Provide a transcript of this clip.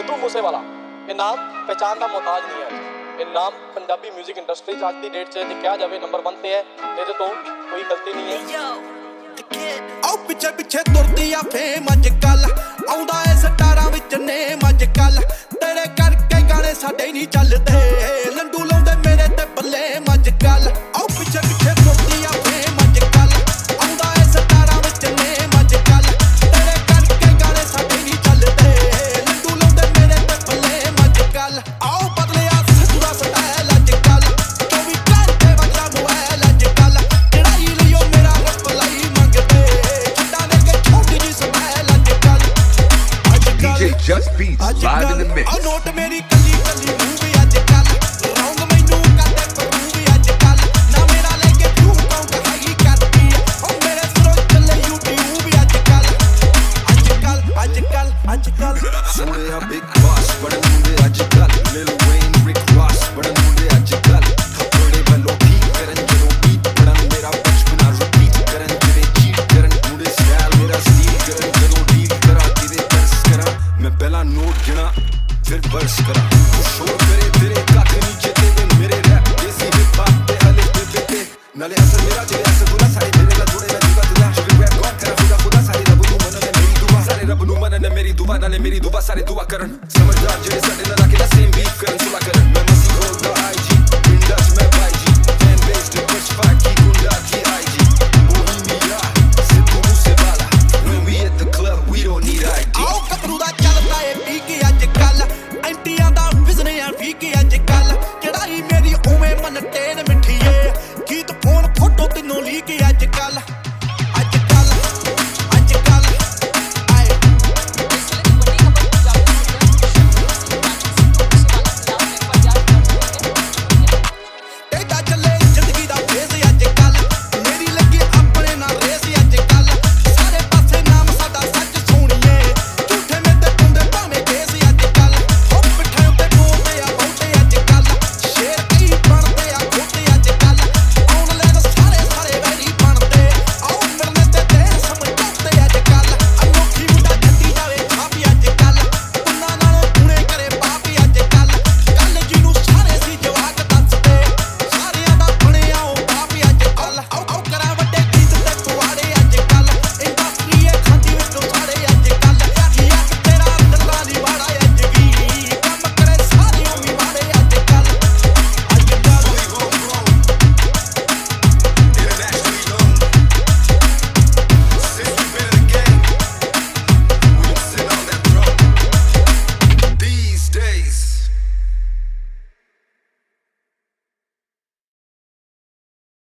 ਸਿੱਧੂ ਮੂਸੇਵਾਲਾ। ਇਹ ਨਾਮ ਪਹਿਚਾਣ ਦਾ ਮੁਹਤਾਜ ਨਹੀਂ ਹੈ। ਇਹ ਨਾਮ ਪੰਜਾਬੀ ਮਿਊਜ਼ਿਕ ਇੰਡਸਟਰੀ 'ਚ ਅੱਜ ਦੀ ਡੇਟ 'ਚ ਜੇ ਕਿਹਾ ਜਾਵੇ ਨੰਬਰ 1 ਤੇ ਹੈ, ਇਹਦੇ ਤੋਂ ਕੋਈ ਗਲਤੀ ਨਹੀਂ ਹੈ। ਆਓ ਪਿੱਛੇ ਪਿੱਛੇ ਤੁਰਦੀ ਆ ਫੇਮ ਅੱਜ ਕੱਲ, ਆਉਂਦਾ ਏ ਸਟਾਰਾਂ ਵਿੱਚ ਨੇਮ ਅੱਜ ਕੱਲ। ਤੇਰੇ ਕਰਕੇ ਗਾਣੇ ਸਾਡੇ ਨਹੀਂ ਚੱਲਦੇ, ਲੰਡੂ ਲਾਉਂਦੇ ਮੇਰੇ ਤੇ ਬੱਲੇ ਅੱਜ ਕੱਲ। ਆਓ ਪਿੱਛੇ ਪਿੱਛੇ ਤੁਰਦੀ ਆ ਫੇਮ ਅੱਜ ਕੱਲ, ਆਉਂਦਾ ਏ ਸਟਾਰਾਂ ਵਿੱਚ ਨੇਮ ਅੱਜ ਕੱਲ। ਤੇਰੇ ਕਰਕੇ ਗਾਣੇ ਸਾਡੇ ਨਹੀਂ ਚੱਲਦੇ, ਲੰਡੂ ਲਾਉਂਦੇ ਮੇਰੇ ਤੇ ਬੱਲੇ ਅੱਜ ਕੱਲ। ਆਓ ਬਦਲਿਆ ਸਿੱਧੂ ਦਾ ਸਟਾਈਲ ਅੱਜ ਕੱਲ, 24 ਘੰਟੇ ਵੱਜਦਾ ਮੋਬਾਈਲ ਅੱਜ ਕੱਲ। ਚੜਾਈ ਲਿਓ ਮੇਰਾ ਰਿਪਲਾਈ ਮੰਗਦੇ, ਛੱਡਾਂ ਦੇ ਕੇ ਛੋਟੀ ਜੀ ਸਮੈਲ ਅੱਜ ਕੱਲ। DJ Just Beats live in the mix. ਆ ਨੋਟ ਮੇਰੀ ਕੱਲੀ ਕੱਲੀ ਮੂਵੀ ਅੱਜ ਕੱਲ, ਰੌਂਗ ਮੈਨੂੰ ਕਰਦੇ ਪ੍ਰੂਵ ਅੱਜ ਕੱਲ। ਨਾ ਮੇਰਾ ਲੈ ਕੇ ਤੂੰ ਕਾਉਂਟ ਹਾਈ ਕਰਦੀ, ਓ ਮੇਰੇ ਸਿਰੋਂ ਚੱਲੇ YouTube ਅੱਜ ਕੱਲ। ਅੱਜ ਕੱਲ ਅੱਜ ਕੱਲ ਅੱਜ ਕੱਲ ਸੋਹਣੇ ਆ ਬਿਗ ਬਾਸ ਬੜੇ ਮੁੰਡੇ ਅੱਜ ਕੱਲ, ਲਿਲ ਵੇਨ ਰਿਕ ਰੌਸ ਬੜੇ ਮੁੰਡੇ ਅੱਜ ਕੱਲ। ਥੱਪੜੇ ਵੱਲੋਂ ਠੀਕ ਕਰਨ ਜਦੋਂ ਬੀਟ ਪੜਨ, ਮੇਰਾ ਬਚਪਨਾ ਰਿਪੀਟ ਕਰਨ ਜਿਹੜੇ ਚੀਟ ਕਰਨ। ਮੁੰਡੇ ਸਟਾਈਲ ਮੇਰਾ ਸਟੀਲ ਕਰਨ, ਜਦੋਂ ਡੀਲ ਕਰਾਂ ਕਿਤੇ ਤਰਸ ਕਰਾਂ। ਮੈਂ ਪਹਿਲਾਂ ਨੋਟ ਗਿਣਾ ਫਿਰ ਵਰਸ ਕਰਾਂ, ਸ਼ੋਰ ਕਰੇ ਤੇਰੇ ਕੱਖ ਨੀਚੇ ਤੇ ਮੇਰੇ ਰੈਪ ਦੇਸੀ ਹਿਪ ਹੌਪ ਤੇ ਹਲੇ ਤੇ ਨਾਲੇ ਅਸਰ ਮੇਰਾ ਜਿਹੜੇ ਅਸਰ ਦੁਲਾ ਸਾਰੇ ਮੇਰੇ ਨਾਲ ਜੁੜੇ ਮੈਂ ਦੁਆ ਦੁਆ ਜਿਵੇਂ ਰੈਪ ਗॉड ਕਰਾਂ ਖੁਦਾ ਸਾਰੇ ਰੱਬ ਨੂੰ ਮੰਨਣ ਮੇਰੀ ਦੁਆ, ਸਾਰੇ ਰੱਬ ਨੂੰ ਮੰਨਣ ਮੇਰੀ ਦੁਆ, ਨਾਲੇ ਮੇਰੀ ਦੁਆ ਸਾਰੇ ਦੁਆ ਕਰਨ। ਸਮਝਦਾਰ ਜਿਹੜੇ ਸਾਡੇ ਨਾਲ ਆ ਕੇ ਸੇਮ ਬੀਟ ਕਰਨ ਸੁਲਾ ਕਰਨ। ਮੈਂ ਮਸੀ ਖੋਲਦਾ ਆਈ